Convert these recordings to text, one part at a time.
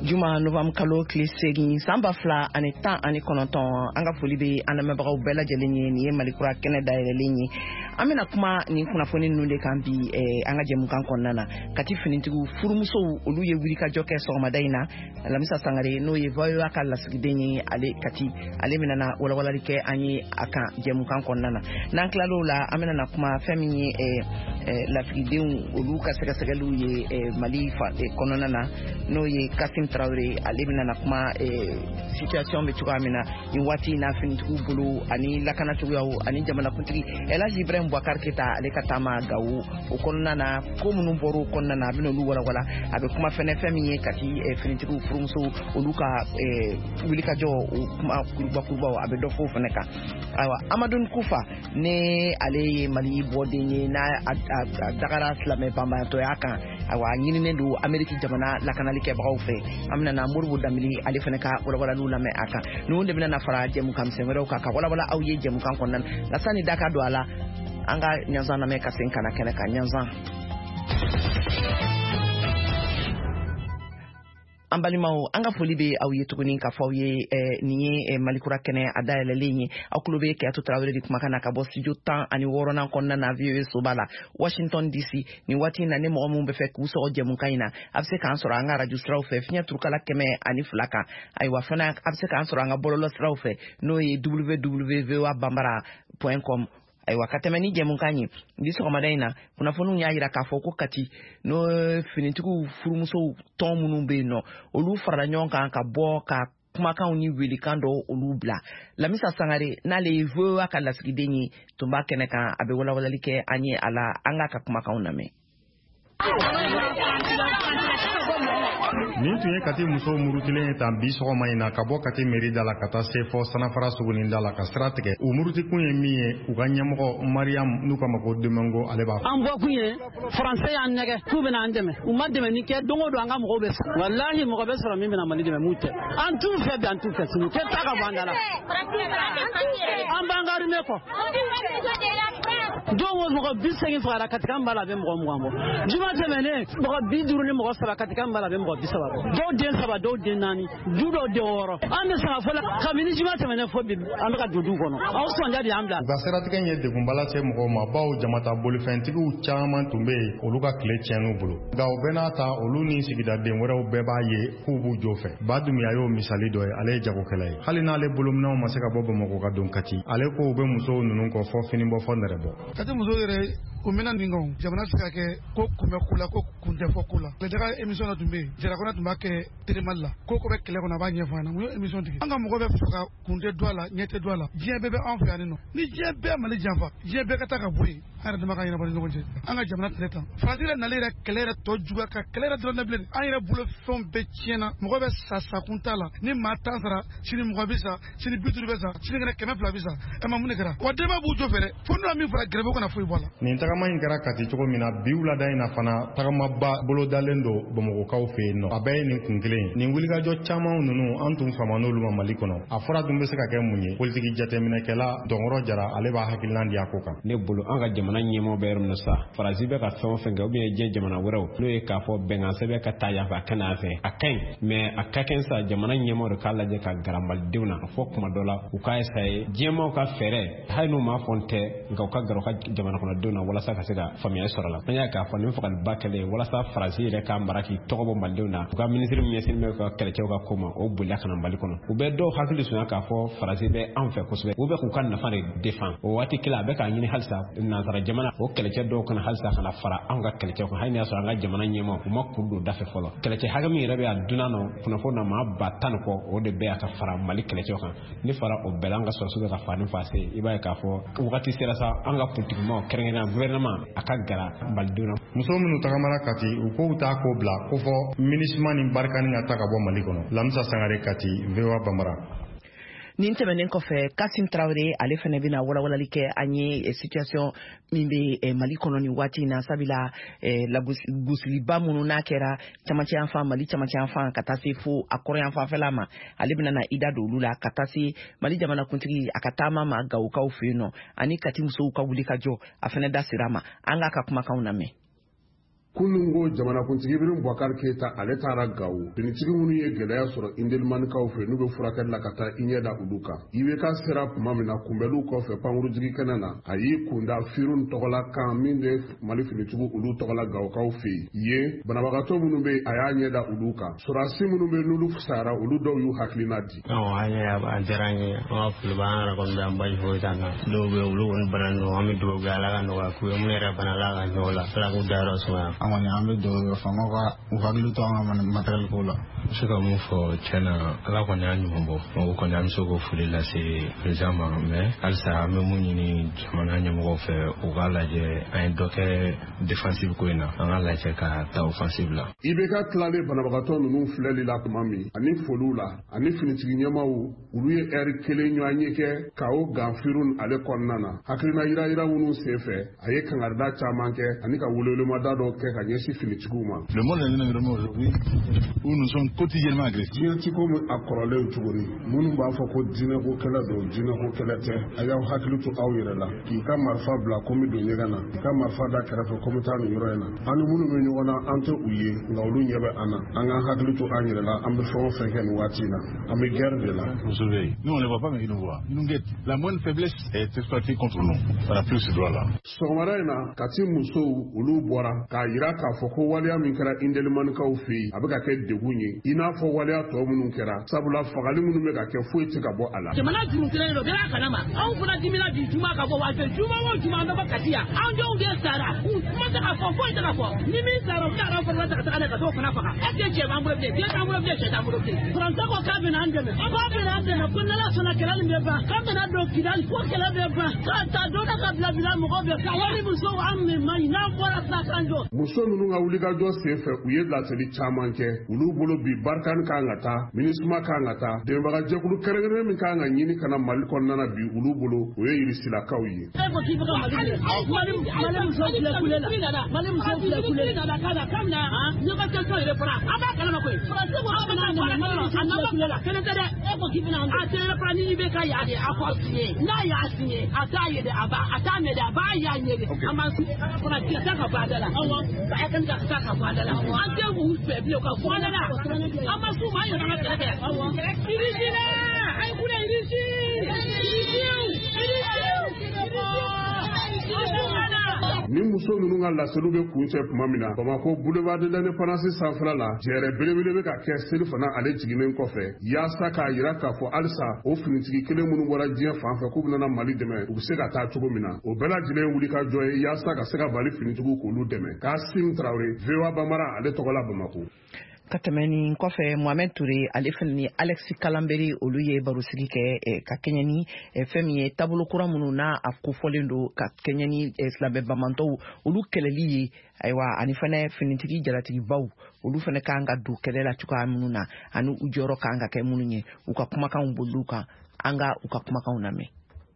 Juma November kalo klisegi samba fla ani tan ani kononton anga foli be anamebagaw bɛɛ lajɛlen ye ni ye Malikura kɛnɛ dayɛlɛlen ye an bɛna kuma ni kunnafoni ninnu de kan bi anga jɛmukan kɔnɔna na kati finitigiw furumusow olu ye wuli ka jɔ kɛ sɔgɔmada in na Lamisa Sangare n'o ye VOA ka lasigiden ye ale kati ale bɛna walawalali kɛ an ye akan jɛmukan kɔnɔna na n'an tilal'o la an bɛna kuma fɛn min ye lasigidenw olu ka sɛgɛsɛgɛliw ye Mali kɔnɔna na n'o ye Kasim Traoré ale bɛna kuma situation bɛ cogoya min na ni waati na finitigiw bolo ani lakanacogoyaw ani jamanakuntigi Elhaji Ibrahim Boubacar Keita ale ka taama Gawo o kɔnɔna na ko minnu bɔr'o kɔnɔna na a bɛna olu walawala a bɛ kuma fɛn min ye kati finitigiw furumuso olu ka wulikajɔ o kuma kurubakurubaw a bɛ dɔ fɔ o fana kan ayiwa Amadou Kufa ne ale ye Mali bɔden ye n'a dagara silamɛ banbaatɔya kan ayiwa ɲininen don Ameriki jamana lakanalikɛbagaw fɛ an bɛna Moribo Damili ale fana ka walawalaliw lamɛn a kan ninnu de bɛna fara jɛmukan misɛn wɛrɛw kan ka walawala aw ye jɛmukan kɔnɔna na sani da ka don a la an ka ɲanzan lamɛn ka sen kana kɛnɛ kan ɲanzan an balimaw an ka foli bɛ aw ye tuguni ka fɔ aw ye nin ye Malikura kɛnɛ a dayɛlɛlen ye aw tulo bɛ Kiyatu Tarawele de kumakan na ka bɔ studio 16 kɔnɔna na VOA soba la Washington DC nin waati in na ne mɔgɔ minnu bɛ fɛ k'u sɔgɔ jɛmukan in na a bɛ se k'an sɔrɔ an ka radio siraw fɛ fiɲɛ turukala 102 kan ayiwa fana a bɛ se k'an sɔrɔ an ka bɔlɔlɔ siraw fɛ n'o ye www.voabambara.com ayiwa ka tɛmɛ ni jɛmukan ye bi sɔgɔmada in na kunnafoniw y'a jira k'a fɔ ko kati n'o finitigiw furumusow tɔn minnu bɛ yen nɔ olu farala ɲɔgɔn kan ka bɔ ka kumakanw ni welekan dɔ olu bila Lamisa Sangare n'ale ye VOA ka lasigiden ye tun b'a kɛnɛ kan a bɛ walawalali kɛ an ye a la an ka kumakanw lamɛn. Nin tun ye Kati musow murutilen ye tan bi sɔgɔma in na ka bɔ Kati mairie da la ka taa se fɔ Sanafara Suguni da la ka sira tigɛ u murutikun ye min ye u ka ɲɛmɔgɔ Mariam n'u kama ko Domingo ale b'a fɔ an bɔ kun ye français y'an nɛgɛ k'u bɛna an dɛmɛ u ma dɛmɛ ni kɛ don o don an ka mɔgɔw bɛ sa wallahi mɔgɔ bɛ sɔrɔ min bɛna Mali dɛmɛ m'u tɛ an t'u fɛ bi an t'u fɛ sini kɛ ta ka bɔ an da la an b'an ka armée kɔ don o mɔgɔ 80 fagara Katikan b'a la a bɛ mɔgɔ 20 bɔ juma tɛmɛnen mɔgɔ 50 ni mɔgɔ 3 Katikan b'a la a bɛ mɔgɔ 30 bɔ dɔw den 3 dɔw den 4 du dɔw den 6 an bɛ sanga fɔ la kabini juma tɛmɛnen fɔ bi an bɛ ka don du kɔnɔ aw sɔnja de y'an bila u ka siratigɛ ye degunba lase mɔgɔw ma baw jamata bolifɛntigiw caman tun bɛ yen olu ka tile tiɲɛn'u bolo nka u bɛɛ n'a ta olu ni sigidaden wɛrɛw bɛɛ b'a ye k'u b'u jo fɛ Badumiya y'o misali dɔ ye ale ye jagokɛla ye hali n'ale bolominɛw ma se ka bɔ Bamakɔ ka don Kati ale ko u bɛ musow ninnu kɔ fɔ finibɔ fɔ nɛrɛbɔ Kati musow yɛrɛ u mena nin kan jamana se ka kɛ ko kunbɛ ko la ko kun tɛ fɔ ko la Lajaka émission dɔ tun bɛ yen Jarakɔnɛ tun b'a kɛ Télémali la ko bɛ kɛlɛ kɔnɔ a b'a ɲɛfɔ an na mun ye émission tigi an ka mɔgɔ bɛ fɛ ka kun tɛ don a la ɲɛ tɛ don a la diɲɛ bɛɛ bɛ an fɛ yan nɔ ni diɲɛ bɛɛ Mali janfa diɲɛ bɛɛ ka taa ka bɔ yen an yɛrɛ dama ka ɲɛnabɔ ni ɲɔgɔn cɛ an ka jamana tɛnɛ tan Faransi yɛrɛ nalen yɛrɛ kɛlɛ yɛrɛ tɔ juguya ka kɛlɛ yɛrɛ dɔrɔn dabilen an yɛrɛ bolo fɛnw bɛɛ tiɲɛna mɔgɔ bɛ sa kun t'a la ni maa 10 sara sini mɔgɔ bɛ sa sini 50 bɛ sa sini kɛnɛ 200 bɛ sa ma mun de kɛra wa denba b'u jɔ fɛ dɛ fo n'o min fara grève kana foyi bɔ a la nin tagama in kɛra Kati cogo min na bi wulada in na fana tagamaba bolo dalen don Bamakɔkaw fɛ yen nɔ a bɛɛ ye nin kun kelen ye nin wulikajɔ caman ninnu an tun fama n'olu ma Mali kɔnɔ a fɔra tun bɛ se ka kɛ mun ye politiki jateminɛkɛla Dɔnkɔrɔ Jara ale b'a hakilina di a ko kan ne bolo an ka jamana ɲɛmɔgɔ bɛ yɔrɔ min na sa Faransi bɛ ka fɛn o fɛn kɛ ou bien diɲɛ jamana wɛrɛw n'o ye k'a fɔ bɛnkan sɛbɛn ka taa yanfɛ a ka n'a fɛ a ka ɲi mais a ka kɛ sa jamana ɲɛmɔgɔ de k'a lajɛ ka gɛrɛ Malidenw na fɔ kuma dɔ la u k'a essayer diɲɛmaw ka fɛɛrɛ hali n'u m'a fɔ n tɛ nka u ka gɛrɛ u ka jamana kɔnɔdenw na walasa ka se ka faamuyali sɔrɔ la an y'a k'a fɔ nin fagali ba kɛlen walasa Faransi yɛrɛ k'a mara k'i tɔgɔ bɔ Malidenw na u ka ministre min ɲɛsinnen bɛ ka kɛlɛcɛw ka ko ma o bolila ka na Mali kɔnɔ u bɛ dɔw hakili sonya k'a fɔ Faransi bɛ an fɛ kosɛbɛ u bɛ k'u ka nafa de défend o waati kelen a bɛ k'a ɲini halisa nanzara jamana o kɛlɛcɛ dɔw kana halisa kana fara an ka kɛlɛcɛw kan hali n'a sɔrɔ an ka jamana ɲɛma u ma kuru don dafɛ fɔlɔ kɛlɛcɛ hakɛ min yɛrɛ bɛ a dunan nɔ kunnafoni na maa ba 10 kɔ o de bɛ a ka fara Mali kɛlɛcɛw kan ni fara o bɛɛ la an ka sɔrɔsiw bɛ ka fani fase i b'a ye k'a fɔ wagati sera sa an ka politikimaaw kɛrɛnkɛrɛnnenya gouvernement a ka gɛrɛ Malidenw na muso minnu tagamara Kati u ko u t'a ko bila ko fɔ MINUSMA ni barikani ka ta ka bɔ Mali kɔnɔ Lamisa Sangare Kati VOA Bambara nin tɛmɛnen kɔfɛ Kasim Traoré ale fana bɛna walawalali kɛ an ye situation min bɛ Mali kɔnɔ ni waati in na sabula lagosiliba minnu n'a kɛra camancɛ yanfan Mali camancɛ yanfan ka taa se fo a kɔrɔ yanfanfɛla ma ale bɛna na i da don olu la ka taa se Mali jamanakuntigi a ka taama ma Gawukaw fɛ yen nɔ ani Kati musow ka wuli ka jɔ a fana da sira ma an k'a ka kumakanw lamɛn kunungo jamana kuntigi birin Boubacar Keita ale taara Gawo finitigi minnu ye gɛlɛya sɔrɔ Indelmanikaw fɛ n'u bɛ furakɛli la ka taa i ɲɛ da olu kan IBK sera tuma min na kunbɛliw kɔfɛ pankurutigi kɛnɛ na a y'i kunda Firun tɔgɔla kan min bɛ Mali finitigiw olu tɔgɔla Gawokaw fɛ yen banabagatɔ minnu bɛ a y'a ɲɛ da olu kan sɔrɔdasi minnu bɛ n'olu fisayara olu dɔw y'u hakilina di. an diyara n ye an ka foli b'an yɛrɛ kɔni bɛ an baji foyi t'an na dɔw bɛ olu kɔni bana ninnu an bɛ dugawu kɛ Ala ka nɔgɔya k'u ye mun yɛrɛ bana Ala ka ɲɔgɔn la Ala k'u dayɔrɔ sumaya. An kɔni an bɛ dugawu kɛ faamaw ka u hakili to an ka matériel ko la. N bɛ se ka mun fɔ tiɲɛna Ala kɔni y'a ɲuman bɔ o kɔni an bɛ se k'o foli lase président ma mais halisa an bɛ mun ɲini jamana ɲɛmɔgɔw fɛ u k'a lajɛ an ye dɔ kɛ défensive ko in na an k'a lajɛ ka taa offensive la. IBK tilalen banabagatɔ ninnu filɛli la tuma min ani foliw la ani finitigi ɲɛmaw olu ye heure kelen ɲɔgɔn ye kɛ ka o Firun ale kɔnɔna na hakilina yira minnu senfɛ a ye kangarida caman kɛ ani ka welewelemada dɔ kɛ ka ɲɛsin finitigiw ma. Le monde est dans un aujourd'hui où nous sommes quotidiennement agressés. Diɲɛti ko a kɔrɔlen tuguni minnu b'a fɔ ko diinɛko kɛlɛ don diinɛko kɛlɛ tɛ a y'aw hakili to aw yɛrɛ la k'i ka marifa bila ko min don ɲɛgɛn na k'i ka marifa da kɛrɛfɛ ko min taa nin yɔrɔ in na an ni minnu bɛ ɲɔgɔn na an tɛ u ye nka olu ɲɛ bɛ an na an k'an hakili to an yɛrɛ la an bɛ fɛn o fɛn kɛ nin waati in na an bɛ guerre de la. Nous on ne voit pas mais ils nous voient. Ils nous guettent. La moindre faiblesse est exploitée contre nous. Voilà plus ce droit là. Sɔgɔmada in na Kati musow olu bɔra k'a yira k'a fɔ ko waleya min kɛra Indelmanikaw fɛ yen a bɛ ka kɛ degun ye i n'a fɔ waleya tɔ minnu kɛra sabula fagali minnu bɛ ka kɛ foyi tɛ ka bɔ a la. Jamana juru kelen don bɛɛ kalama anw fana dimina bi juma ka bɔ waati juma o juma an bɛ bɔ Kati yan anw denw de sara kuma tɛ ka fɔ foyi tɛ ka fɔ ni min sara u t'a ka fɔ ka taga ne ka t'o fana faga est-ce que cɛ b'an bolo bilen den t'an bolo bilen cɛ t'an bolo bilen faransa ko k'a bɛna an dɛmɛ k'a bɛna an dɛmɛ ko n'Ala sɔnna kɛlɛ nin bɛ ban k'a bɛna don Kidali ko kɛlɛ bɛ ban k'a ta dɔ da ka bila mɔgɔw bɛɛ ka wari musow an min man ɲi n'an bɔra sa kan jɔ. Muso ninnu ka wulikajɔ senfɛ u ye laseli caman kɛ olu bolo bi barikani kan ka taa minisuma kan ka taa dɛmɛbagajɛkulu kɛrɛnkɛrɛnnen min kan ka ɲini ka na Mali kɔnɔna na bi olu bolo o ye Irisilakaw ye. E ko k'i bɛ ka Mali musow filɛ kule la Mali musow filɛ kule la kabini négociation yɛrɛ fara an b'a kalama koyi faransi ko an bɛna Mali musow filɛ kule la kelen tɛ dɛ e ko k'i bɛna a tɛ fara ni bɛ ka y'a de a fɔ signé n'a y'a signé a t'a ye de a t'a mɛn de a b'a y'a ɲɛ de a ma fana tigɛ taa ka bɔ a da la awɔ ka hakili ka taa ka bɔ a da la an tɛ k'u fɛ bilen ka bɔ a da la an ma s'u ma an yɛrɛ ka kɛlɛ kɛ awɔ Irisi la a ye kule Irisi ni muso ninnu ka laseliw bɛ kun cɛ tuma min na Bamako boulevard de l'Indépendance sanfɛla la jɛrɛ belebele bɛ ka kɛ selifana ale jiginnen kɔfɛ yaasa k'a yira k'a fɔ halisa o finitigi kelen minnu bɔra diɲɛ fan fɛ k'u bɛna Mali dɛmɛ u bɛ se ka taa cogo min na o bɛɛ lajɛlen wuli ka jɔ ye yaasa ka se ka Mali finitigiw k'olu dɛmɛ Kasim Traoré VOA Bambara ale tɔgɔ la Bamako. Ka tɛmɛ nin kɔfɛ Mohamed Touré ale fana ni Alex Kalanberi olu ye barosigi kɛ ka kɛɲɛ ni fɛn min ye taabolo kura minnu n'a a kofɔlen don ka kɛɲɛ ni silamɛ bamantɔw olu kɛlɛli ye ayiwa ani fana finitigi jalatigibaw olu fana kan ka don kɛlɛ la cogoya minnu na ani u jɔyɔrɔ kan ka kɛ minnu ye u ka kumakanw boli kan an ka u ka kumakanw lamɛn.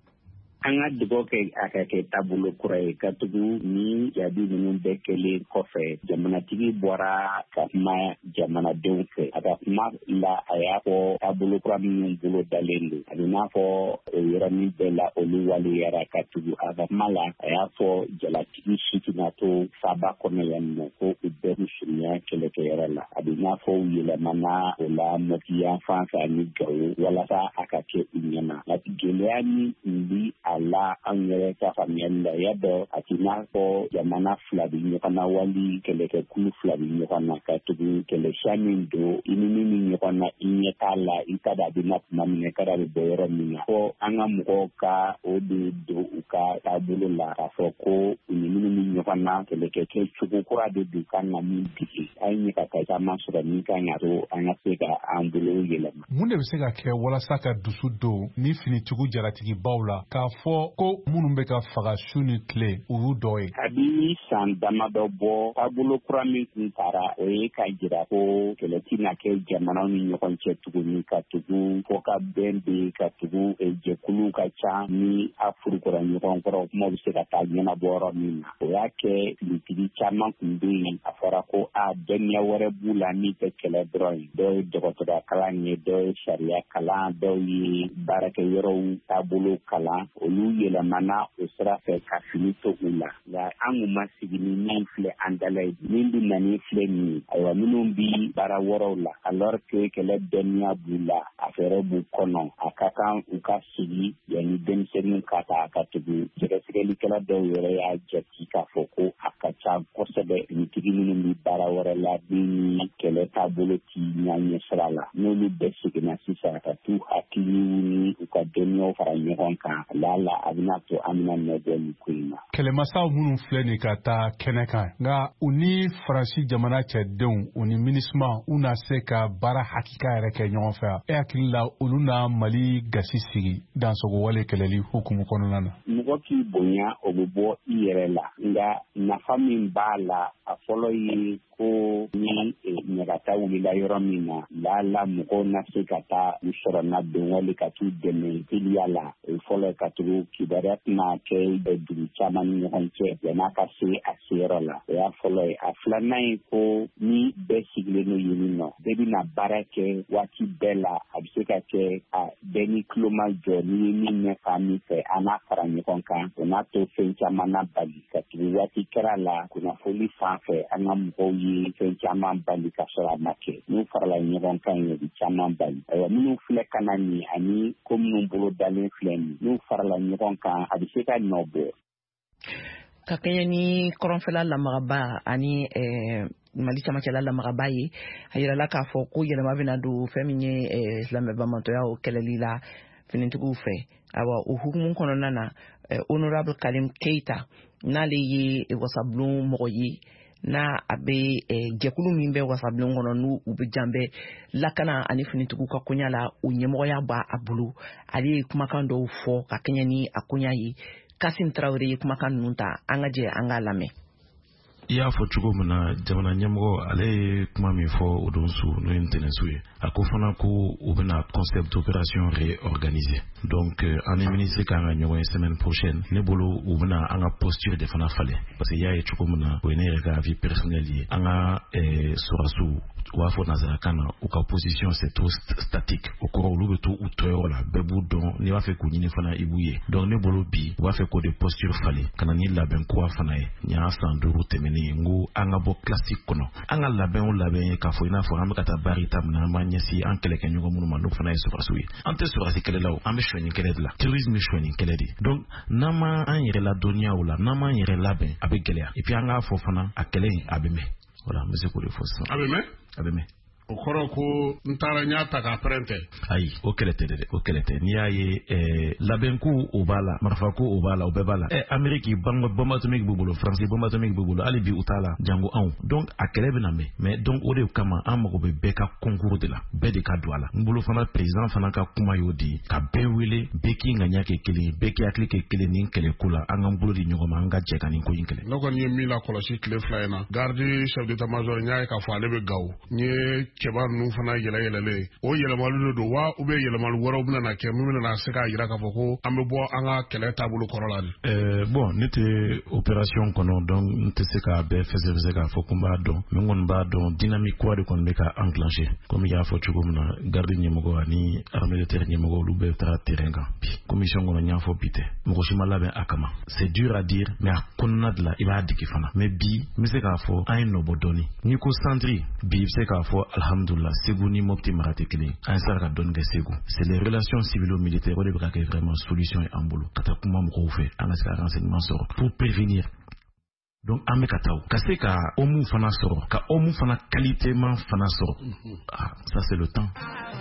An ka dugawu kɛ a ka kɛ taabolo kura ye ka tugu ni jaabi ninnu bɛɛ kɛlen kɔfɛ jamanatigi bɔra ka kuma jamanadenw fɛ a ka kuma la a y'a fɔ taabolo kura minnu bolo dalen don a bɛ n'a fɔ yɔrɔnin bɛɛ la olu waleyara ka tugu a ka kuma la a y'a fɔ jalatigi sifinatɔ faaba kɔnɔ yan nɔ ko u bɛɛ bɛ surunya kɛlɛkɛyɔrɔ la a bɛ n'a fɔ u yɛlɛmana o la Mɔti fan fɛ ani Gawo walasa a ka kɛ u ɲɛna gɛlɛya min bi a la an yɛrɛ ka faamuyali la ya dɔ a ti n'a fɔ jamana fila bɛ ɲɔgɔn na wali kɛlɛkɛkulu fila bɛ ɲɔgɔn na ka tugu kɛlɛsiya min don i ni min ɲɔgɔn na i ɲɛ t'a la i ka da a bɛ na tuma min na kada bɛ bɔ yɔrɔ min na fɔ an ka mɔgɔw ka o de don u ka taabolo la k'a fɔ ko u ni minnu bɛ ɲɔgɔn na kɛlɛkɛ cogo kura de don kan ka min digi an ye ka taa caman sɔrɔ min kan ka to an ka se ka an bolo yɛlɛma. Mun de bɛ se ka kɛ walasa ka dusu don ni finitigiw jalatigibaw la k'a fɔ ko minnu bɛ ka faga su ni tile u y'u dɔ ye. Kabini san damadɔ bɔ taabolo kura min tun taara o ye ka jira ko kɛlɛ tɛna kɛ jamanaw ni ɲɔgɔn cɛ tuguni ka tugu fɔ ka bɛn bɛ ka tugu jɛkuluw ka ca ni a furukɔrɔ ɲɔgɔn kɔrɔ kuma bɛ se ka taa ɲɛnabɔ yɔrɔ min na o y'a kɛ finitigi caman tun bɛ yen a fɔra ko dɔnniya wɛrɛ b'u la min tɛ kɛlɛ dɔrɔn ye dɔw ye dɔgɔtɔrɔya kalan ye dɔw ye sariya kalan dɔw ye baarakɛ yɔrɔw taabolo kalan o olu yɛlɛmana o sira fɛ ka fini to u la nka an kun ma sigi ni min filɛ an dala ye min bɛ na ni filɛ nin ye ayiwa minnu bi baara wɛrɛw la alors que kɛlɛ dɔnniya b'u la a fɛɛrɛ b'u kɔnɔ a ka kan u ka sigi yanni denmisɛnninw ka taa ka tugu sɛgɛsɛgɛlikɛla dɔw yɛrɛ y'a jate k'a fɔ ko a ka ca kosɛbɛ finitigi minnu bi baara wɛrɛ la min ni kɛlɛ taabolo ti ɲɛ sira la n'olu bɛɛ seginna sisan ka t'u hakiliw ni u ka dɔnniyaw fara ɲɔgɔn kan la a bɛna to an bɛna nɔ bɔ nin ko in na. Kɛlɛmasaw minnu filɛ nin ka taa kɛnɛ kan nka u ni Faransi jamana cɛdenw u ni MINUSMA u na se ka baara hakika yɛrɛ kɛ ɲɔgɔn fɛ e hakili la olu na Mali gasi sigi dansogo wale kɛlɛli hukumu kɔnɔna na. Mɔgɔ k'i bonya o bɛ bɔ i yɛrɛ la nka nafa min b'a la a fɔlɔ ye ko ni ɲagata wulila yɔrɔ min na la mɔgɔw na se ka taa u sɔrɔ na don wale ka t'u dɛmɛ teliya la o fɔlɔ ka tugu kibaruya tɛna kɛ dugu caman ni ɲɔgɔn cɛ yan'a ka se a seyɔrɔ la o y'a fɔlɔ ye a filanan ye ko ni bɛɛ sigilen n'o yen nɔ bɛɛ bɛna baara kɛ waati bɛɛ la a bɛ se ka kɛ bɛɛ ni tulo ma jɔ ni ye min ɲɛfa min fɛ an n'a fara ɲɔgɔn kan o n'a to fɛn caman na bali ka tugu waati kɛra la kunnafoni fan fɛ an ka mɔgɔw ye fɛn caman bali ka sɔrɔ a ma kɛ n'u farala ɲɔgɔn kan ye bi caman bali ayiwa minnu filɛ ka na nin ani ko minnu bolo dalen filɛ nin n'u farala ɲɔgɔn kan a bɛ se ka nɔ bɔ. Ka kɛɲɛ ni kɔrɔnfɛla lamagaba ani Mali camancɛla lamagaba ye a yirala k'a fɔ ko yɛlɛma bɛna don fɛn min ye silamɛbamatɔya o kɛlɛli la finitigiw fɛ awa o hukumu kɔnɔna na Honorable Karim Keita n'ale ye wasabulon mɔgɔ ye na a bɛ jɛkulu min bɛ wasabulon kɔnɔ n'u bɛ janbɛ lakana ani finitigiw ka koɲa la o ɲɛmɔgɔya b'a bolo ale ye kumakan dɔw fɔ ka kɛɲɛ ni a koɲa ye Kasim Traoré ye kumakan ninnu ta an ka jɛ an ka lamɛn. I y'a fɔ cogo min na jamana ɲɛmɔgɔ ale ye kuma min fɔ o don su n'o ye ntɛnɛnsu ye a ko fana ko u bɛna concept d'opération réorganiser donc an ni ministre kan ka ɲɔgɔn ye semaine prochaine ne bolo u bɛna an ka posture de fana falen parce que i y'a ye cogo min na o ye ne yɛrɛ ka avis personnel ye an ka sɔrɔsiw u b'a fɔ nanzarakan na u ka position c'est trop statique o kɔrɔ olu bɛ to u tɔyɔrɔ la bɛɛ b'u dɔn n'i b'a fɛ k'u ɲini fana i b'u ye donc ne bolo bi u b'a fɛ k'o de posture falen ka na ni labɛn kura fana ye nin y'a san 5 tɛmɛnen ye n ko an ka bɔ classique kɔnɔ an ka labɛn o labɛn ye k'a fɔ i n'a fɔ an bɛ ka taa baara ta min na an b'an ɲɛsin an kɛlɛkɛɲɔgɔn minnu ma n'o fana ye sɔrɔsiw ye an tɛ sɔrɔsi kɛlɛlaw an bɛ suɲɛni kɛlɛ de la terrorisme ye suɲɛni kɛlɛ de donc n'an ma an yɛrɛ ladɔnniya o la n'an m'an yɛrɛ labɛn a bɛ gɛlɛya et puis an k'a fɔ fana a kɛlɛ in a bɛ mɛn voilà n bɛ se k'o de fɔ sisan. A bɛ mɛn? A bɛ mɛn. O kɔrɔ ko n taara n y'a ta k'a pɛrɛntɛ. Ayi o kɛlɛ tɛ dɛ o kɛlɛ tɛ n'i y'a ye labɛnko o b'a la marifako o b'a la o bɛɛ b'a la Amérique bombe atomique b'u bolo Faransi bombe atomique b'u bolo hali bi u t'a la jango anw donc a kɛlɛ bɛ na mɛn mais donc o de kama an mago bɛ bɛɛ ka concours de la bɛɛ de ka don a la n bolo fana président fana ka kuma y'o di ka bɛɛ wele bɛɛ k'i ŋaniya kɛ kelen ye bɛɛ k'i hakili kɛ kelen ni kɛlɛko la an k'an bolo di ɲɔgɔn ma an ka jɛ ka nin ko in kɛlɛ. Ne kɔni ye min lakɔlɔsi tile 2 in na garde chef d'état-major n y'a ye k'a fɔ ale bɛ Gawo n ye cɛba ninnu fana yɛlɛyɛlɛlen o yɛlɛmali de don wa ou bien yɛlɛmali wɛrɛw bɛna na kɛ min bɛna se k'a jira k'a fɔ ko an bɛ bɔ an ka kɛlɛ taabolo kɔrɔ la de. Bon ne tɛ opération kɔnɔ donc n tɛ se k'a bɛɛ fɛsɛfɛsɛ k'a fɔ ko n b'a dɔn mais n kɔni b'a dɔn dynamique kura de kɔni bɛ ka enclencher comme i y'a fɔ cogo min na garde ɲɛmɔgɔ ani armée de terre ɲɛmɔgɔ olu bɛɛ taara terrain kan bi commission kɔnɔ n y'a fɔ bi tɛ mɔgɔ si ma labɛn a kama c'est dur à dire mais a kɔnɔna de la i b'a digi fana mais bi n bɛ se k'a fɔ an ye nɔbɔ dɔɔni n'i ko centre bi i bɛ se k'a fɔ alhamdulillah Segu ni Mopti mara tɛ kelen an sera ka dɔɔni kɛ Segu c'est les relations civilo-militaires o de bɛ ka kɛ vraiment solution ye an bolo ka taa kuma mɔgɔw fɛ an ka se ka renseignement sɔrɔ pour prévenir donc an bɛ ka taa ka se ka homme fana sɔrɔ ka homme fana qualitément fana sɔrɔ ça c'est le temps.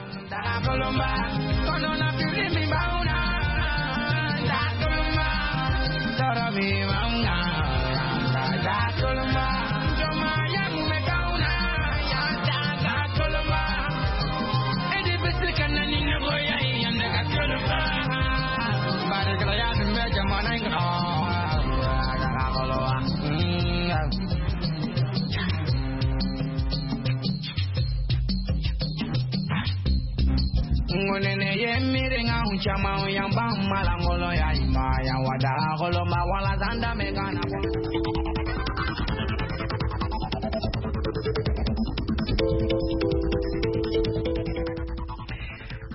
Ngonene ye mirenga unchama uyamba malangolo ya ima ya wada goloma wala zanda megana.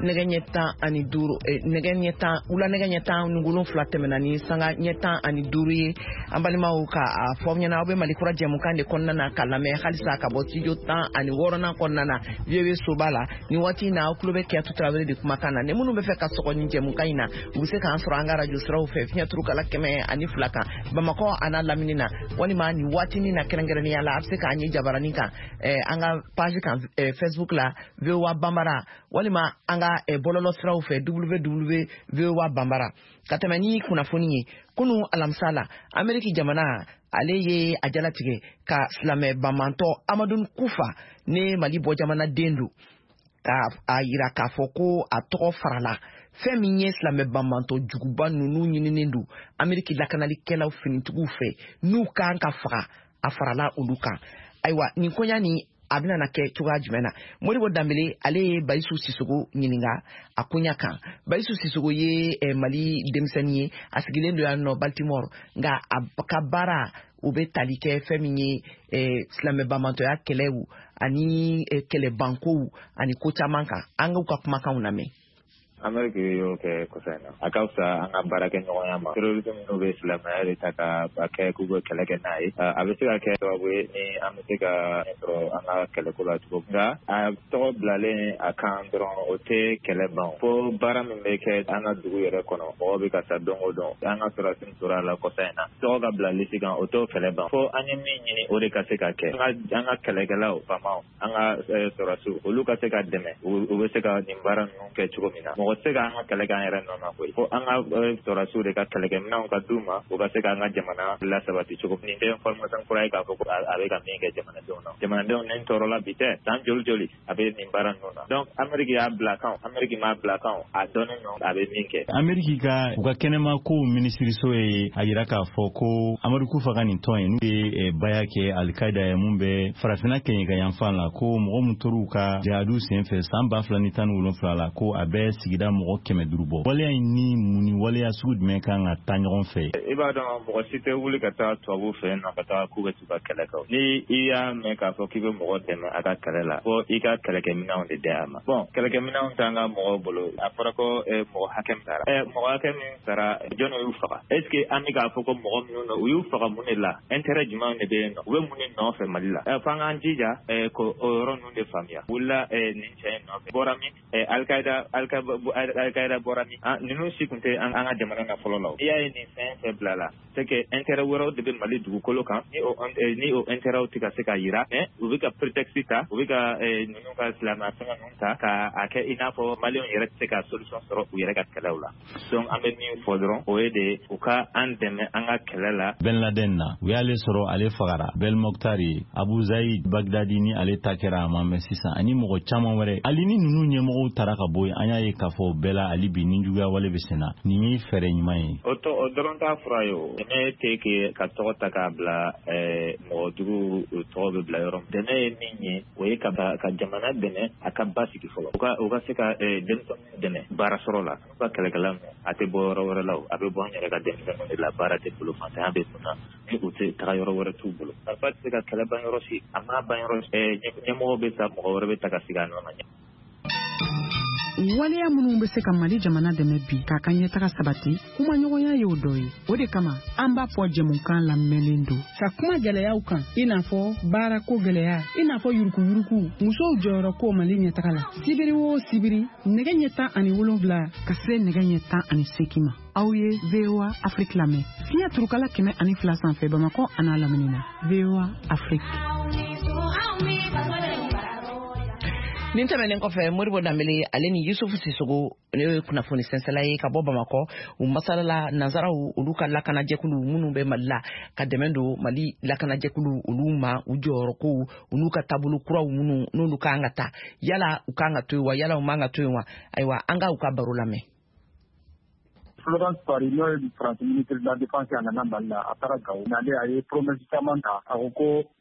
nɛgɛ ɲɛ 15 nɛgɛ ɲɛ 10 wula nɛgɛ ɲɛ 17 tɛmɛna ni sanga ɲɛ 15 ye an balimaw ka a fɔ ɲɛna aw bɛ Mali kura jɛmukan de kɔnɔna na ka lamɛn halisa ka bɔ studio 16 kɔnɔna na vieux soba la ni waati na aw tulo bɛ Kiyatu Tarawele de kumakan na ni minnu bɛ fɛ ka sɔgɔ ni jɛmukan in na u bɛ se k'an sɔrɔ an ka radio siraw fɛ fiɲɛ turu kala 102 kan Bamakɔ ana Lamini na walima ni waati ni na kɛrɛnkɛrɛnnenya la a bɛ se k'an ye jabaranin kan an ka page kan Facebook la VOA Bambara walima an ka bɔlɔlɔ siraw fɛ www.voa Bambara ka tɛmɛ ni kunnafoni ye kunu alamisa la Ameriki jamana ale ye a jalatigɛ ka silamɛ bamantɔ Amadu Kufa ne Mali bɔ jamana den do ka a yira k'a fɔ ko a tɔgɔ farala fɛn min ye silamɛ bamantɔ juguba ninnu ɲininen do Ameriki lakanalikɛlaw finitigiw fɛ n'u kan ka faga a farala olu kan ayiwa nin koɲa ni a bɛna na kɛ cogoya jumɛn na Modibo Dambele ale ye Bayisu Sisogo ɲininka a koɲa kan Bayisu Sisogo ye Mali denmisɛnnin ye a sigilen do yan nɔ Baltimore nka a ka baara u bɛ tali kɛ fɛn min ye silamɛ bamantɔya kɛlɛw ani kɛlɛbankow ani ko caman kan an k'u ka kumakanw lamɛn. Amerika y'o kɛ kɔfɛ na a ka fisa an ka baara kɛ ɲɔgɔnya ma terrorisme minnu bɛ silamɛya de ta ka kɛ k'u bɛ kɛlɛ kɛ n'a ye a bɛ se ka kɛ sababu ye ni an bɛ se ka sɔrɔ an ka kɛlɛko la cogo min nka a tɔgɔ bilalen a kan dɔrɔn o tɛ kɛlɛ ban fo baara min bɛ kɛ an ka dugu yɛrɛ kɔnɔ mɔgɔ bɛ ka taa don o don an ka sɔrɔdasi tora la kɔfɛ in na tɔgɔ ka bila lisi kan o t'o kɛlɛ ban fo an ye min ɲini o de ka se ka kɛ an ka kɛlɛkɛlaw faamaw an ka sɔrɔdasiw olu ka se ka dɛmɛ u bɛ se ka nin baara ninnu kɛ cogo min na mɔgɔ se ka an ka kɛlɛkan yɛrɛ nɔ na koyi fo an ka sɔrɔdasiw de ka kɛlɛkɛminɛnw ka d'u ma u ka se ka an ka jamana lasabati cogo min nin tɛ information kura ye k'a fɔ ko a bɛ ka min kɛ jamanadenw na jamanadenw ni tɔɔrɔla bi tɛ san joli a bɛ nin baara ninnu na donc Ameriki y'a bila kan Ameriki m'a bila kan a dɔnnen don a bɛ min kɛ Ameriki ka u ka kɛnɛma ko minisiriso ye a yira k'a fɔ ko Amadu Kufa ka nin tɔn ye n'u ye baya kɛ Al-Qaida ye mun bɛ farafinna kɛɲɛ ka yanfan la ko mɔgɔ min tor'u ka jihadu senfɛ san 2017 la ko a bɛ sigida mɔgɔ 500 bɔ waleya ni mun ni waleya sugu jumɛn kan ka taa ɲɔgɔn fɛ i b'a dɔn mɔgɔ si tɛ wuli ka taa tubabu fɛ yen nɔ ka taa k'u bɛ t'u ka kɛlɛ kɛ ni i y'a mɛn k'a fɔ k'i bɛ mɔgɔ dɛmɛ a ka kɛlɛ la fo i ka kɛlɛkɛminɛnw de d'a ma bon kɛlɛkɛminɛnw t'an ka mɔgɔw bolo a fɔra ko mɔgɔ hakɛ min sara mɔgɔ hakɛ min sara jɔnni y'u faga est ce que an bɛ k'a fɔ ko mɔgɔ minnu u y'u faga mun de la intérêt jumɛn de bɛ yen nɔ u bɛ mun de nɔfɛ Mali la f'an k'an jija ko o yɔrɔ ninnu de faamuya wulila nin cɛ in nɔfɛ bɔra min Al-Qaida bɔra min ninnu si tun tɛ an ka jamana na fɔlɔ la i y'a ye nin fɛn fɛn bila la c'est que intérêt wɛrɛw de bɛ Mali dugukolo kan ni o intérêtw tɛ ka se ka yira mais u bɛ ka prétexte ta u bɛ ka ninnu ka silamɛya fɛngɛ ninnu ta k'a kɛ i n'a fɔ maliyɛnw yɛrɛ tɛ se ka solution sɔrɔ u yɛrɛ ka kɛlɛw la donc an bɛ min fɔ dɔrɔn o ye de u ka an dɛmɛ an ka kɛlɛ la Ben Laden na u y'ale sɔrɔ ale fagara Bel Moktari Abu Zaid Bagdadi ni ale ta kɛra a ma mɛn sisan ani mɔgɔ caman wɛrɛ hali ni ninnu ɲɛmɔgɔw taara ka bɔ yen an y'a ye k'a fɔ bɛɛ la hali bi ni juguya wale bɛ sen na nin ye fɛɛrɛ ɲuman ye o dɔrɔn t'a fura ye o dɛmɛ tɛ kɛ ka tɔgɔ ta k'a bila mɔgɔjugu tɔgɔ bɛ bila yɔrɔ min dɛmɛ ye min ye o ye ka jamana dɛmɛ a ka ba sigi fɔlɔ u ka se ka denmisɛnninw dɛmɛ baara sɔrɔ la n'u ka kɛlɛkɛla ninnu a tɛ bɔ yɔrɔ wɛrɛ la a bɛ bɔ an yɛrɛ ka denmisɛnninw de la baara tɛ bolo fantanya bɛ mun na ni u tɛ taga yɔrɔ wɛrɛ t'u bolo marifa tɛ se ka kɛlɛ ban yɔrɔ si a m'a ban yɔrɔ ɲɛmɔgɔ bɛ sa mɔgɔ wɛrɛ bɛ ta ka sigi a nɔ na waleya minnu bɛ se ka Mali jamana dɛmɛ bi k'a ka ɲɛtaga sabati kuma ɲɔgɔnya ye o dɔ ye o de kama an b'a fɔ jɛmukan lamɛnlen don ka kuma gɛlɛyaw kan i n'a fɔ baarako gɛlɛya i n'a fɔ yuruguyurugu musow jɔyɔrɔ ko Mali ɲɛtaga la sibiri o sibiri nɛgɛ ɲɛ 17 ka se nɛgɛ ɲɛ 18 ma aw ye VOA Afrique lamɛn fiɲɛ turukala 102 sanfɛ Bamakɔ an'a lamini na VOA Afrique. nin tɛmɛnen kɔfɛ Modibo Dambele ale ni Yusufu Sisogo ne kunnafoni sɛnsɛla ye ka bɔ Bamakɔ u masalala nanzaraw olu ka lakanajɛkulu minnu bɛ Mali la ka dɛmɛ don Mali lakanajɛkulu olu ma u jɔyɔrɔkow olu ka taabolo kuraw minnu n'olu kan ka ta yala u kan ka to yen wa yala u man ka to yen wa ayiwa an ka u ka baro lamɛn. Florence Parly n'o ye France ministre de la défense a nana Mali la a taara Gao n'ale a ye promesse caman ta a ko ko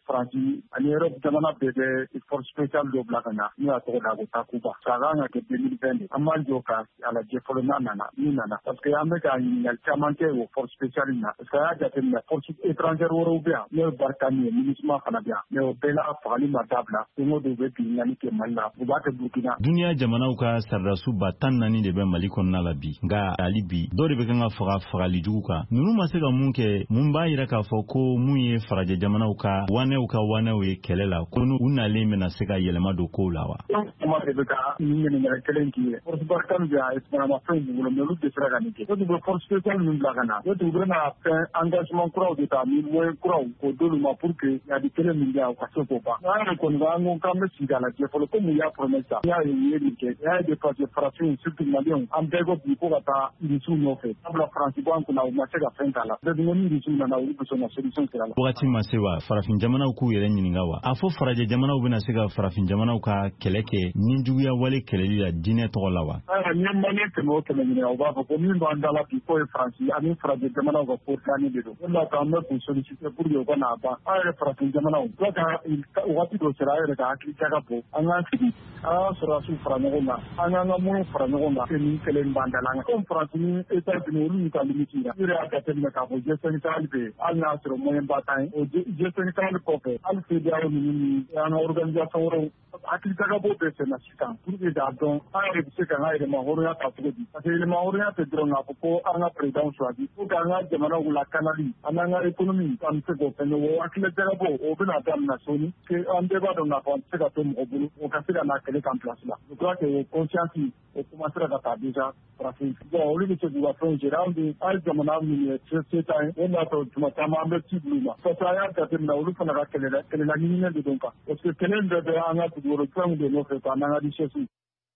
Faransi ani Europe jamana bɛɛ bɛ force spéciale dɔ bila ka na n'o y'a tɔgɔ da ko Takuba ça kan ka kɛ 2020 an b'an jɔ ka a lajɛ fɔlɔ n'a nana min nana parce que an bɛ ka ɲininkali caman kɛ o force spéciale na parce que an y'a jateminɛ force étrangère wɛrɛw bɛ yan n'o ye Barkhane ye MINUSMA fana bɛ yan mais o bɛɛ la fagali ma dabila don o don u bɛ binkali kɛ Mali la u b'a kɛ Burkina. Duniya jamanaw ka sardasiw ba 14 de bɛ Mali kɔnɔna la bi nka hali bi dɔw de bɛ kan ka fagali jugu kan ninnu ma se ka mun kɛ mun b'a yira k'a fɔ ko mun ye farajɛ jamanaw ka wanɛw ye kɛlɛ la ko u nalen bɛna se ka yɛlɛma don kow la wa. Kuma de bɛ ka ɲininkali kelen k'i ye force Barkhane bɛ yan manamafɛnw b'u bolo mais olu tɛ sera ka nin kɛ o de bɛ force spéciale ninnu bila ka na o de bɛ na fɛn engagement kuraw de ta ni moyen kuraw k'o d'olu ma pour que yadi kelen min bɛ yan u ka se k'o ban an yɛrɛ kɔni an ko k'an bɛ sigi a lajɛ fɔlɔ komi u y'a promesse ta y'a ye u ye nin kɛ y'a ye dépassé farafinw surtout maliyɛnw an bɛɛ ko bi ko ka taa irisiw nɔfɛ sabula faransi bɔ an kunna u ma se ka fɛn k'a la bɛɛ dun ni irisiw nana olu bɛ sɔn ka solution sira la. Wagati ma se wa farafin jamanaw k'u yɛrɛ ɲininka wa a fɔ farajɛ jamanaw bɛna se ka farafin jamanaw ka kɛlɛ kɛ ni juguya wale kɛlɛli la diinɛ tɔgɔ la wa. Ni maliyɛn tɛmɛ o tɛmɛ ɲininka u b'a fɔ ko min b'an da la bi k'o ye faransi ani farajɛ jamanaw ka ko dilannen de don o de la k'an bɛ k'u solliciter pour que u ka n'a ban an yɛrɛ farafin jamanaw dɔ ka wagati dɔ sera an yɛrɛ ka hakili jaga bɔ an k'an sigi an ka sɔrɔdasiw fara ɲɔgɔn kan an k'an ka moyens fara ɲɔgɔn kan ni kɛlɛ in b'an da la comme faransi ni États-Unis olu y'u ka limite yira yɛrɛ y'a jateminɛ k'a fɔ G5 Sahel bɛ yen hali n'a sɔrɔ moyen ba t'an ye o G5 Sahel kɔfɛ hali CEDEAO ninnu ni an ka organisation wɛrɛw hakili jaga b'o bɛɛ senna sisan pour que k'a dɔn an yɛrɛ bɛ se ka an ka yɛlɛma hɔrɔnya ta cogo di parce que yɛlɛma hɔrɔnya tɛ dɔrɔn k'a fɔ ko an ka président choisi pour que an ka jamanaw lakanali an n'an ka économie an bɛ se k'o fɛn o hakili jaga b'o o bɛna daminɛ soni que an bɛɛ b'a dɔn k'a fɔ an tɛ se ka to mɔgɔ bolo o ka se ka na kɛlɛ kan place la je crois que o conscience o commencera ka taa déjà farafin bon olu bɛ se k'u ka fɛnw gérer an ye jamana min ye se t'an ye o de y'a to tuma caman an bɛ ci bulu ma parce que an y'a jateminɛ olu fana ka kɛlɛlaɲininen de don kan parce que kɛlɛ in bɛɛ bɛ an ka dugukɔnɔfɛnw de nɔfɛ k'an n'an ka richesse.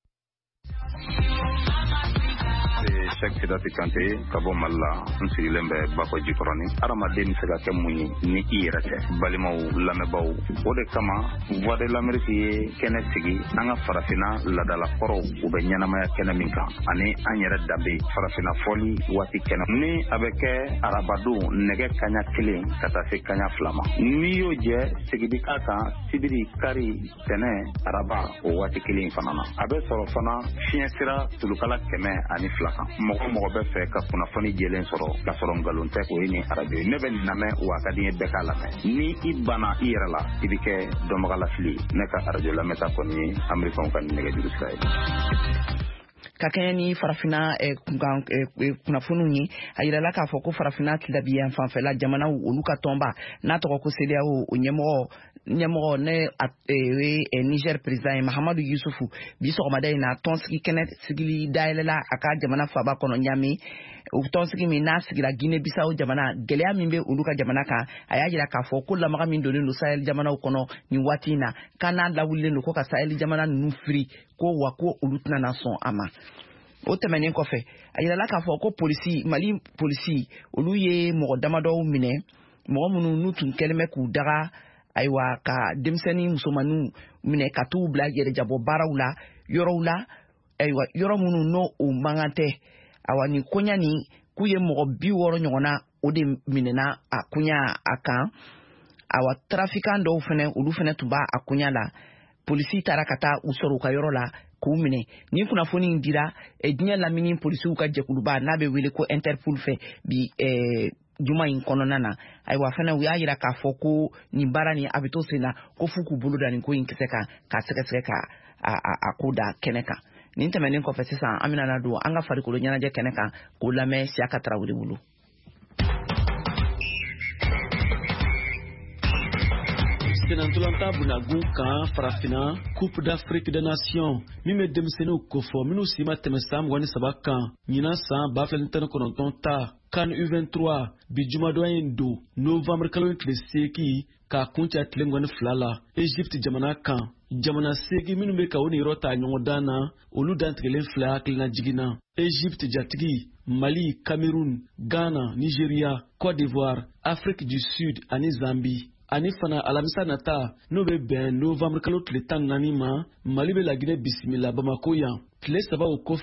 Cheikh Sidati Kante ka bɔ Mali la n sigilen bɛ Bakɔ Jikɔrɔni adamaden bɛ se ka kɛ mun ye ni i yɛrɛ tɛ balimaw lamɛnbaaw o de kama Voix de l'Amérique ye kɛnɛ sigi an ka farafina ladalakɔrɔw u bɛ ɲɛnamaya kɛnɛ min kan ani an yɛrɛ danbe farafina fɔli waati kɛnɛ ni a bɛ kɛ arabadon nɛgɛ kaɲa 1 ka taa se kaɲa 2 ma n'i y'o jɛ sigidi k'a kan sibiri kari tɛnɛ araba o waati 1 fana na a bɛ sɔrɔ fana fiɲɛ sira tulukala 102 kan mɔgɔ bɛ fɛ ka kunnafoni jɛlen sɔrɔ ka sɔrɔ nkalon tɛ o ye ni arajo ne bɛ nin lamɛn wa ka di n ye bɛɛ k'a lamɛn ni i banna i yɛrɛ la i bɛ kɛ dɔnbagalafili ne ka arajo lamɛnta kɔni ye amerikanw ka nɛgɛjuru sira ye. Ka kɛɲɛ ni farafina kunnafoniw ye a yirala k'a fɔ ko farafina tilabiya fanfɛla jamanaw olu ka tɔnba n'a tɔgɔ ko CEDEAO o ɲɛmɔgɔ ne Niger président ye Mahamadu Yusufu bi sɔgɔmada in na tɔnsigi kɛnɛ sigili dayɛlɛla a ka jamana faba kɔnɔ Ɲame o tɔnsigi min n'a sigira Guinée Bissau jamana gɛlɛya min bɛ olu ka jamana kan a y'a jira k'a fɔ ko lamaga min donnen don Sahel jamanaw kɔnɔ nin waati in na k'a n'a lawulilen don ko ka Sahel jamana ninnu firi ko wa ko olu tɛna sɔn a ma. O tɛmɛnen kɔfɛ a yirala k'a fɔ ko Mali polisi olu ye mɔgɔ damadɔw minɛ mɔgɔ minnu n'u tun kɛlen bɛ k'u daga ayiwa ka denmisɛnnin musomanninw minɛ ka t'u bila yɛrɛjabɔ baaraw la yɔrɔw la ayiwa yɔrɔ minnu n'o o mankan tɛ awa nin koɲa nin k'u ye mɔgɔ 60 ɲɔgɔnna o de minɛna a koɲa a kan awa trafiquant dɔw fɛnɛ olu fɛnɛ tun b'a a koɲa la polisi taara ka taa u sɔrɔ u ka yɔrɔ la k'u minɛ ni kunnafoni in dira diɲɛ lamini polisiw ka jɛkuluba n'a bɛ wele ko Interpol fɛ bi juma in kɔnɔna na ayiwa fana u y'a jira k'a fɔ ko nin baara ni a bɛ to sen na ko f'u k'u bolo da nin ko in kisɛ kan k'a sɛgɛsɛgɛ ka a ko da kɛnɛ kan nin tɛmɛnen kɔfɛ sisan an bɛna don an ka farikolo ɲɛnajɛ kɛnɛ kan k'o lamɛn Siaka Tarawele bolo. Senantolanta bunagun kan farafina Coupe d'Afrique des Nations min bɛ denmisɛnninw kofɔ minnu si ma tɛmɛ san 23 kan ɲinan san 2019 ta CAN U23 bi jumadɔ in don novembre kalo tile 8 k'a kuncɛ tile 22 la Egypte jamana kan jamana 8 minnu bɛ ka o ni yɔrɔ ta ɲɔgɔn dan na olu dantigɛlen filɛ hakilina jiginna Egypte jatigi Mali, Cameroun, Ghana, Nigeria, Côte d'Ivoire, Afrique du Sud ani Zambie ani fana alamisa nata n'o bɛ bɛn novembre kalo tile 14 ma Mali bɛ la Guinée bisimila Bamako yan tile 3 o kɔfɛ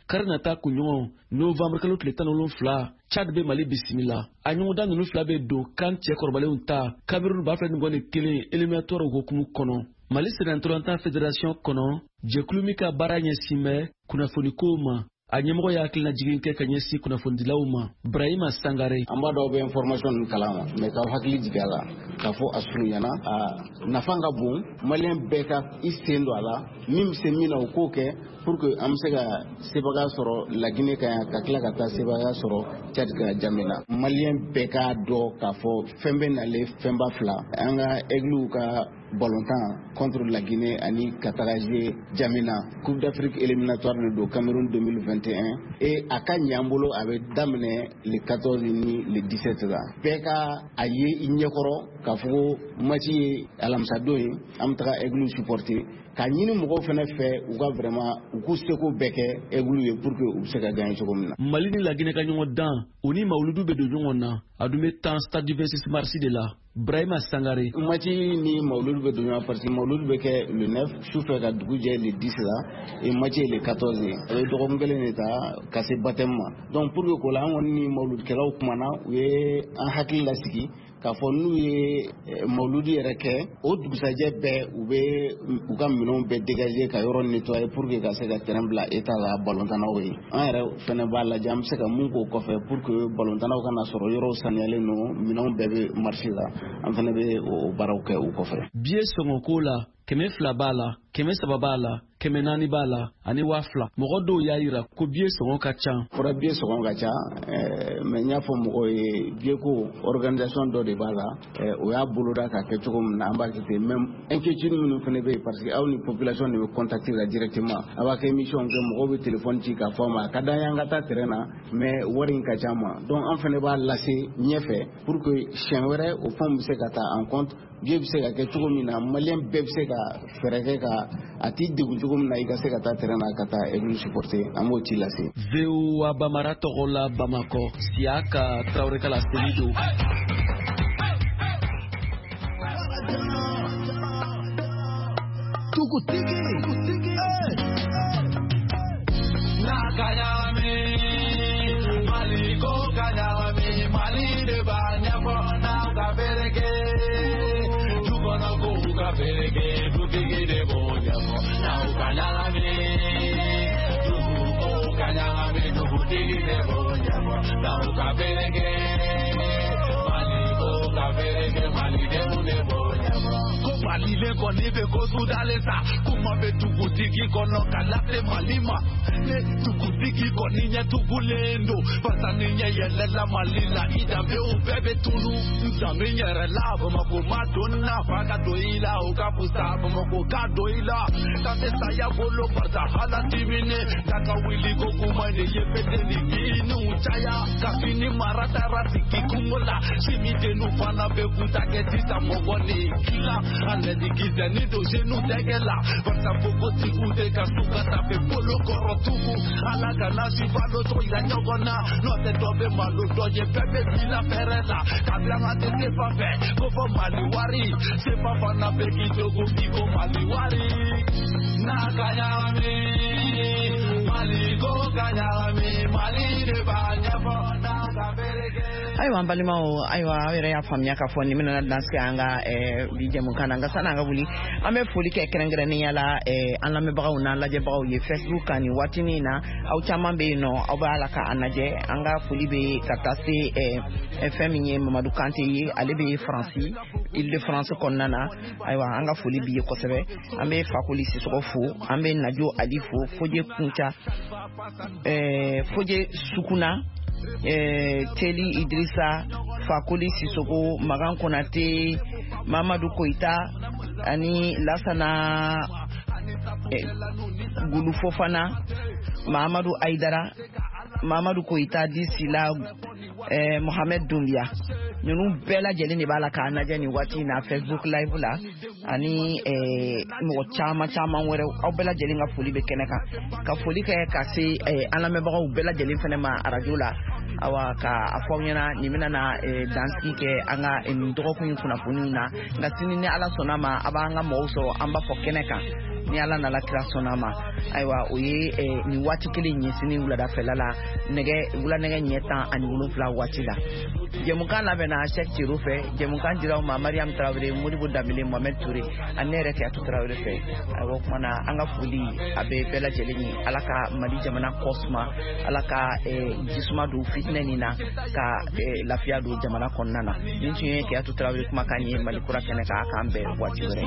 karinata kunɲɔgɔn novembre kalo tile 17 Chad be Mali bisimila a ɲɔgɔndan ninnu 2 be don kan cɛ kɔrɔbalenw ta Cameroun b'a filɛ ni bɔ ni kelen éliminatoire hukumu kɔnɔ. Mali Sénatolatan Fédération kɔnɔ jɛkulu min ka baara ɲɛsin bɛ kunnafonikow ma a ɲɛmɔgɔ y'a hakilina jigin kɛ ka ɲɛsin kunnafonidilaw ma. Brahima Sangare an b'a dɔw bɛ information ninnu kalama mais k'aw hakili jigin a la k'a fɔ a surunyana a nafa ka bon maliyɛn bɛɛ ka i sen don a la min bɛ se min na o k'o kɛ pour que an bɛ se ka sebaga sɔrɔ Laginɛ kan yan ka tila ka taa sebaga sɔrɔ Tchad ka Jamena. Maliyɛn bɛɛ k'a dɔn k'a fɔ fɛn bɛ nalen fɛnba fila an ka aigliw ka ballontan contre la Guinée ani Kataraje Jamena. Coupe d'Afrique éliminatoire de do Cameroun 2021 et a ka ɲɛ an bolo a bɛ daminɛ le 14 ni le 17 la. Bɛɛ ka a ye i ɲɛkɔrɔ k'a fɔ ko match ye alamisa don ye an bɛ taga aigliw supporter ka ɲini mɔgɔw fana fɛ u ka vraiment u k'u seko bɛɛ kɛ aigliw ye pour que u bɛ se ka gagner cogo min na. Mali ni Laginɛ ka ɲɔgɔn dan o ni Mawuludu bɛ don ɲɔgɔn na a dun bɛ temps stade du 26 mars de la. Brahima Sangare match ni Mawuludu bɛ don ɲɔgɔn parce que Mawuludu bɛ kɛ le 9 sufɛ ka dugu jɛ le 10 la et match le 14 a bɛ dɔgɔkun kelen de ta ka se baptême ma. Donc pour que ko la an kɔni ni Mawuludukɛlaw kumana u ye an hakili lasigi k'a fɔ n'u ye Mawuludu yɛrɛ kɛ o dugusajɛ bɛɛ u bɛ u ka minɛnw bɛɛ dégager ka yɔrɔ nettoyer pour que ka se ka terrain bila état la ballontannaw ye. An yɛrɛ fɛnɛ b'a lajɛ an bɛ se ka mun k'o kɔfɛ pour que ballontannaw kana sɔrɔ yɔrɔw saniyalen don minɛnw bɛɛ bɛ marché la an fɛnɛ bɛ o baaraw kɛ u kɔfɛ. Biye sɔngɔko la 200 b'a la 300 b'a la 400 b'a la ani 2000 mɔgɔ dɔw y'a yira ko biye sɔngɔ ka ca. Fɔra biye sɔngɔ ka ca mais n y'a fɔ mɔgɔw ye biye ko organisation dɔ de b'a la o y'a boloda k'a kɛ cogo min na an b'a kɛ ten même inquiétude minnu fana bɛ yen parce que aw ni population de bɛ contacter la directement a b'a kɛ émission kɛ mɔgɔw bɛ téléphone ci k'a fɔ ma a ka d'an ye an ka taa terrain na mais wari in ka ca ma donc an fana b'a lase ɲɛfɛ pour que siɲɛ wɛrɛ o fɛnw bɛ se ka taa en compte biye bɛ se ka kɛ cogo min na maliyɛn bɛɛ bɛ se ka fɛɛrɛ kɛ ka a t'i degun cogo min na i ka se ka taa terrain na ka taa aigliw supporter an b'o ci lase. VOA Bamara tɔgɔ la Bamakɔ Siaka Traoré Kala Selido. Malile koni be ko sudalesa kuma be tukutiki kono kalate malima ne tukutiki koni nya tukulendo pasani nya yelela malila ida be ubebe tulu nzame nya relavo makoma donna faga doila o kapusa mako ka doila tante saya bolo parta hala divine taka wili ko kuma ne yepete ni inu chaya kafini marata ratiki kumola simite nu fana be kutake tisa mogoni kila ale dikize ni doje nu degela basta poko tikude kasuka tape polo korotuku ala kana si balo to ya nyogona no te dobe malu doje pepe bila perela kabla ngate se pape ko fo maliwari se papa na be kidogo kiko maliwari na kayami maliko kayami mali de banya fo na kaberege. Ayiwa an balimaw ayiwa aw yɛrɛ y'a faamuya k'a fɔ nin bɛna danse an ka bi jɛmukan na nka sani an ka wuli an bɛ foli kɛ kɛrɛnkɛrɛnnenya la an lamɛnbagaw n'an lajɛbagaw ye Facebook kan nin waatinin na aw caman bɛ yen nɔ aw b'a la k'an lajɛ an ka foli bɛ ka taa se fɛn min ye Mamadu Kante ye ale bɛ Faransi Île-de-France kɔnɔna na ayiwa an ka foli b'i ye kosɛbɛ an bɛ Fakoli Sisɔgɔ fo an bɛ Najo Ali fo Fodje Kunca Fodje Sukuna Teli Idrissa Fakoli Sisoko Magan Konate Mamadou Koita ani Lassana Goulou Fofana Mahamadou Aïdara Mamadou Koita Disila Mohamed Doumbia nunu bɛɛ lajɛlen de b'a la k'a lajɛ nin waati na Facebook live la ani mɔgɔ caman wɛrɛ aw bɛɛ lajɛlen ka foli bɛ kɛnɛ kan ka foli kɛ ka se an lamɛnbagaw bɛɛ lajɛlen fɛnɛ ma radio la awa ka a fɔ ɲɛna nin bɛna na dansigi kɛ an ka nin dɔgɔkun in kunnafoniw na nka sini ni Ala sɔnna ma a b'an ka mɔgɔw sɔrɔ an b'a fɔ kɛnɛ kan ni ala na la kira sɔnna ma ayiwa o ye ni waati kelen ɲɛsini wuladafɛla la wula nɛgɛ ɲɛ 17 waati la jɛmukan labɛnna Cheikh Tirou fɛ jɛmukan dira ma Mariam Traoré Modibo Dambele Mohamed Touré ani ne yɛrɛ Kiyatu Traoré fɛ ayiwa kumana an ka foli a bɛ bɛɛ lajɛlen ye ala ka Mali jamana kɔsuma ala ka jisuma don fitinɛ nin na ka lafiya don jamana kɔnɔna na ni tun ye Kiyatu Traoré kumakan ye Mali kura kɛnɛ kan k'an bɛn waati wɛrɛ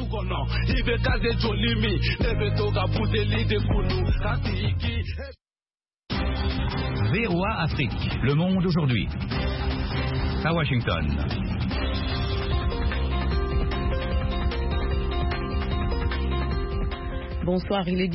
VOA Afrique, le monde aujourd'hui. À Washington. Bonsoir, il est